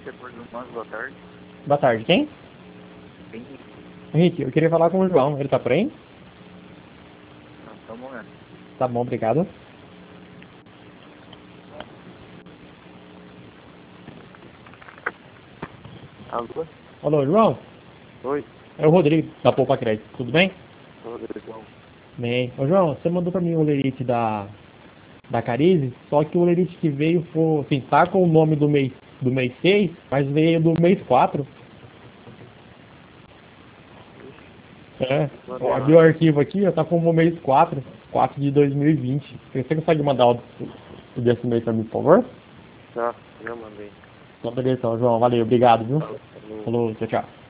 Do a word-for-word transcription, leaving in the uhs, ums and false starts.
Setor dos Humanos, boa tarde. Boa tarde, quem? Henrique. Henrique, eu queria falar com o João. Ele tá por aí? Não, só um momento. Tá bom, obrigado. Alô? Alô, João? Oi? É o Rodrigo, da Poupa Crédito. Tudo bem? Rodrigão. Bem. Ô, João, você mandou pra mim o lerite da, da Carize, só que o lerite que veio foi, assim, tá com o nome do mês, do mês seis, mas veio do mês quatro. É, Manda eu abri lá. o arquivo aqui, ó, tá com o mês quatro, quatro de dois mil e vinte. Você consegue mandar o, o desse mês pra mim, por favor? Tá, já mandei. Então, beleza, então, João. Valeu, obrigado, viu? Falou. Falou, tchau, tchau.